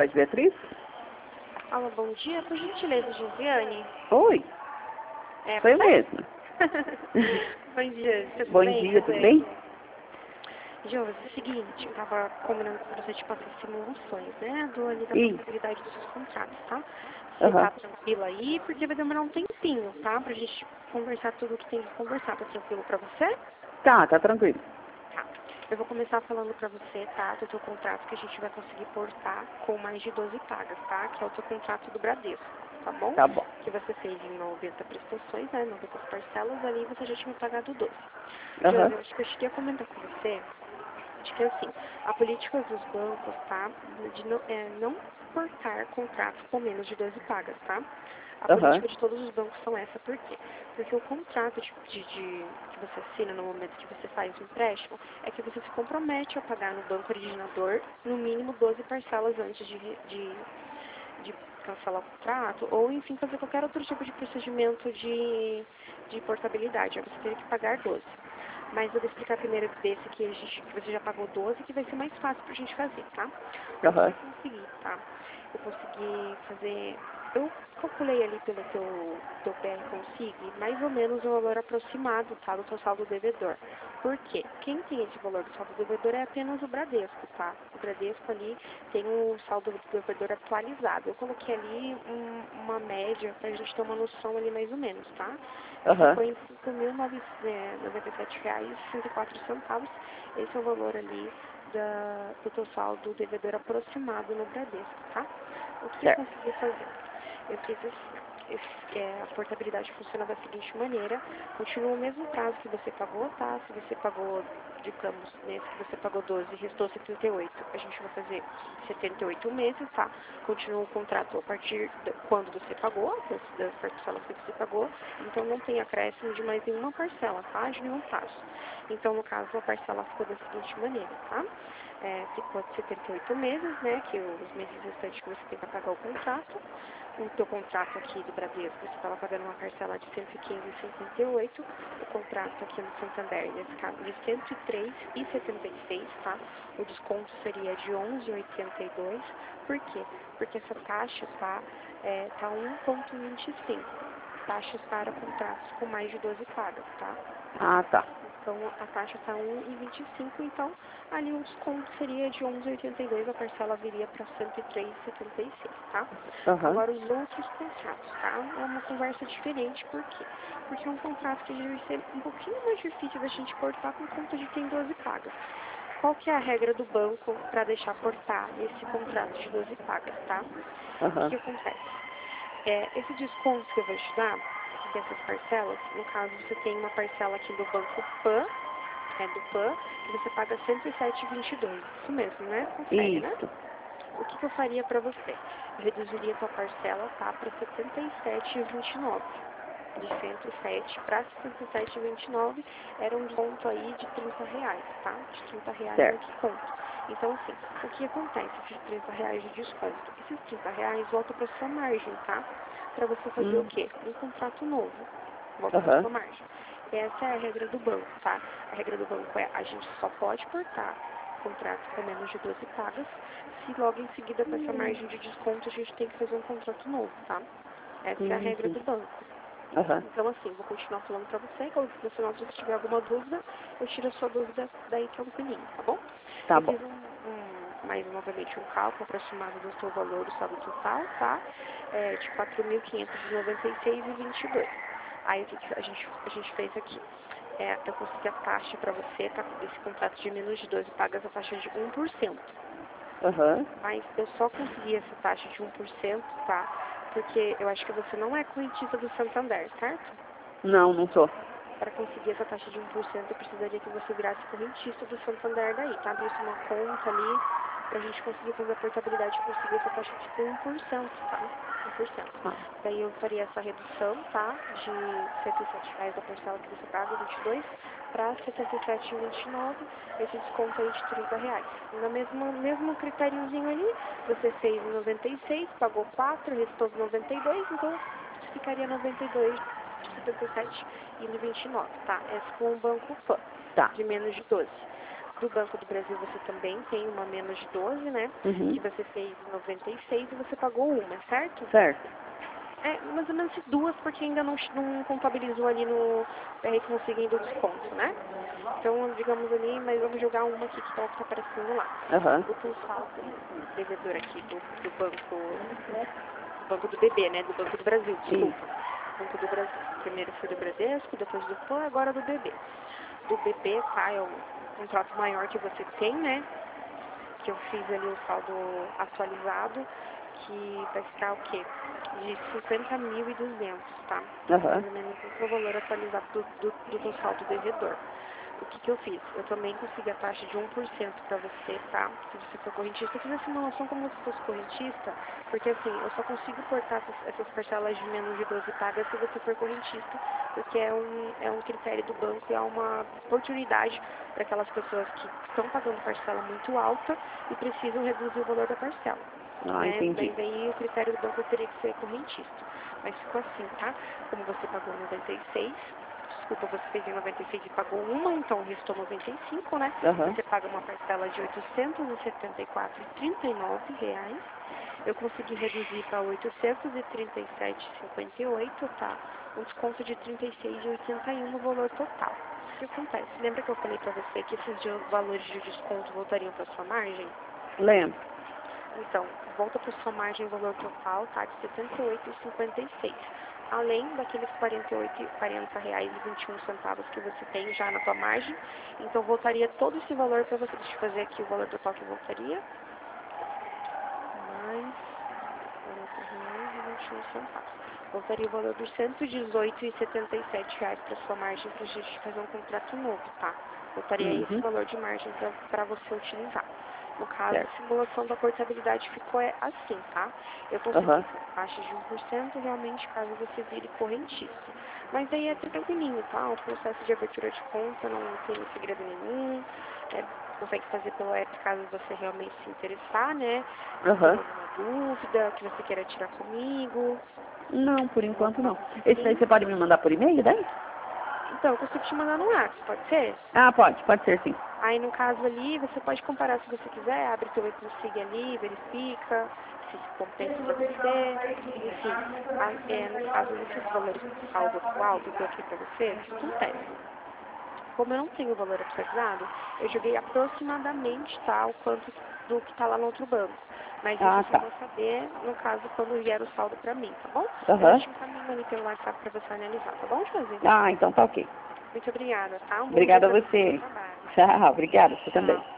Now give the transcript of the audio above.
de Beatriz? Alô, bom dia. Por gentileza, Josiane? Oi, É, sou eu você? mesma. Bom dia, tudo Bom bem? dia, tudo bem? Josi, é o seguinte, eu tava combinando com você de passar simulações, né? Ali da Isso. possibilidade dos seus contratos, tá? Você Aham. tá tranquila aí? Porque vai demorar um tempinho, tá? Pra gente conversar tudo o que tem que conversar. Tá tranquilo pra você? Tá tranquilo. Tá. Eu vou começar falando pra você, tá? Do teu contrato que a gente vai conseguir portar com mais de 12 pagas, tá? Que é o teu contrato do Bradesco, tá bom? Tá bom. Que você fez em 90 prestações, né? 90 parcelas, ali você já tinha pagado 12. Aham. Josi, eu acho que eu cheguei a comentar com você, acho que assim, a política dos bancos, tá? De não portar contratos com menos de 12 pagas, tá? A Aham. política de todos os bancos são essa. Por quê? Porque o contrato que você assina no momento que você faz o empréstimo é que você se compromete a pagar no banco originador no mínimo 12 parcelas antes de cancelar o contrato ou, enfim, fazer qualquer outro tipo de procedimento de portabilidade. Aí você teria que pagar 12. Mas eu vou explicar primeiro desse que você já pagou 12, que vai ser mais fácil pra gente fazer, tá? O que Aham. eu consegui, tá? Eu consegui fazer... Eu calculei ali pelo teu PR Consig mais ou menos o valor aproximado, tá? Do teu saldo devedor. Por quê? Quem tem esse valor do saldo devedor é apenas o Bradesco, tá? O Bradesco ali tem o saldo devedor atualizado. Eu coloquei ali uma média pra gente ter uma noção ali mais ou menos, tá? Aham. Ficou em R$5.097,04. Esse é o valor ali do teu saldo devedor aproximado no Bradesco, tá? O que eu Certo. consegui fazer? Eu fiz assim, a portabilidade funciona da seguinte maneira, continua o mesmo prazo que você pagou, tá? Se você pagou, digamos, nesse que você pagou 12 e restou 78, a gente vai fazer 78 meses, tá? Continua o contrato a partir de quando você pagou, das parcelas que você pagou, então não tem acréscimo de mais nenhuma parcela, tá? De nenhum prazo. Então, no caso, a parcela ficou da seguinte maneira, tá? Ficou de 78 meses, né? Que os meses restantes que você tem para pagar o contrato. O teu contrato aqui do Bradesco, você estava pagando uma parcela de 115,58. O contrato aqui no Santander ia ficar de 103,76, tá? O desconto seria de 11,82. Por quê? Porque essa taxa, tá? Tá 1,25. Taxas para contratos com mais de 12 pagas, tá? Ah, tá. Então, a taxa está 1,25, então, ali o desconto seria de 11,82, a parcela viria para 103,76, tá? Aham. Agora, os outros contratos, tá? É uma conversa diferente, por quê? Porque é um contrato que deve ser um pouquinho mais difícil da gente cortar por conta de ter 12 pagas. Qual que é a regra do banco para deixar cortar esse contrato de 12 pagas, tá? O Aham. que acontece? Esse desconto que eu vou te dar, dessas parcelas, no caso você tem uma parcela aqui do Banco PAN, do PAN, que você paga 107,22. Isso mesmo, né? Confere, né? Isso. O que eu faria para você? Eu reduziria a tua parcela, tá, para 77,29. De 107 para 77,29 era um desconto aí de R$30, tá? De R$30 é o Certo. desconto. Então, assim, o que acontece? Esses R$30 de desconto. Esses R$30 voltam para sua margem, tá? Para você fazer o quê? Um contrato novo. Volta para Aham. sua margem. Essa é a regra do banco, tá? A regra do banco é a gente só pode cortar contrato com menos de 12 pagas se logo em seguida com essa margem de desconto a gente tem que fazer um contrato novo, tá? Essa é a regra Sim. do banco. Aham. Então, assim, vou continuar falando pra você, quando no final, se você tiver alguma dúvida, eu tiro a sua dúvida daí tranquilinho, tá bom? Tá Eu bom. fiz mais novamente um cálculo aproximado do seu valor, do saldo total, tá? De 4.596,22. Aí, o que a gente fez aqui? Eu consegui a taxa pra você, tá? Desse contrato de menos de 12 pagas, a taxa de 1%. Aham. Mas eu só consegui essa taxa de 1%, tá? Porque eu acho que você não é correntista do Santander, certo? Não, não sou. Para conseguir essa taxa de 1%, eu precisaria que você virasse correntista do Santander daí, tá? Abrisse uma conta ali pra gente conseguir fazer a portabilidade e conseguir essa taxa de 1%, tá? 1%. Ah. Daí eu faria essa redução, tá? De R$107 da parcela que você paga, 22, para 77,29, esse desconto aí de R$30. No mesmo critériozinho ali, você fez 96, pagou 4, restou 92, então ficaria 92 de 77 e 29, tá? Essa com o Banco PAN, Tá. de menos de 12. Do Banco do Brasil você também tem uma menos de 12, né? Uhum. Que você fez em 96 e você pagou uma, certo? Certo. É, mais ou menos duas, porque ainda não contabilizou ali no PR conseguindo o desconto, né? Então, digamos ali, mas vamos jogar uma aqui que tá aparecendo lá. Aham. O teu saldo devedor aqui do banco do BB, né? Do Banco do Brasil, desculpa. Banco do Brasil. Primeiro foi do Bradesco, depois do PAN, agora do BB. Do BB, tá? É o contrato maior que você tem, né? Que eu fiz ali o saldo atualizado, que vai ficar o quê? De 50.200, tá? Aham. Mais ou menos esse é o valor atualizado do teu saldo devedor. O que eu fiz? Eu também consegui a taxa de 1% para você, tá? Se você for correntista, eu fiz a simulação como se fosse correntista, porque assim, eu só consigo cortar essas parcelas de menos de 12 pagas se você for correntista, porque é um critério do banco e é uma oportunidade para aquelas pessoas que estão pagando parcela muito alta e precisam reduzir o valor da parcela. Ah, entendi. Daí o critério do banco teria que ser correntista. Mas ficou assim, tá? Como você pagou 96, desculpa, você fez em 96 e pagou uma, então restou 95, né? Aham. Você paga uma parcela de R$ 874,39. Eu consegui reduzir para 837,58, tá? Um desconto de 36,81 no valor total. O que acontece? Lembra que eu falei para você que esses valores de desconto voltariam para sua margem? Lembro. Então, volta para sua margem o valor total, tá? De R$ 78,56. Além daqueles R$ 40,21 que você tem já na sua margem. Então, voltaria todo esse valor para você. Deixa eu fazer aqui o valor total que voltaria. Mais R$ 40,21. Voltaria o valor dos R$ 118,77 para sua margem para a gente fazer um contrato novo, tá? Voltaria esse Uhum. valor de margem para você utilizar. No caso, Certo. a simulação da portabilidade ficou assim, tá? Eu consegui Aham. taxa de 1% realmente caso você vire correntista. Mas aí é tranquilinho, tá? O processo de abertura de conta não tem segredo nenhum. Consegue fazer pelo app caso você realmente se interessar, né? Se tem Aham. alguma dúvida que você queira tirar comigo, Não, por ou enquanto alguma não. coisa Esse daí assim. você pode me mandar por e-mail, daí? Então, eu consigo te mandar no WhatsApp, pode ser? Ah, pode ser sim. Aí, no caso ali, você pode comparar se você quiser, abre seu e-consiga ali, verifica se compensa para você. Enfim, no caso desses valores de saldo atual que eu coloquei para você, o que acontece? Como eu não tenho o valor atualizado, eu joguei aproximadamente, tá, o quanto do que está lá no outro banco. Mas isso Ah, eu só tá. vou saber, no caso, quando vier o saldo para mim, tá bom? Mas eu Aham. te encaminho ali pelo WhatsApp para você analisar, tá bom, Josi? Ah, então tá ok. Muito obrigada, tá? Um bom dia Obrigada a para você, bom você. trabalho. Tchau, obrigada, você também. Tchau.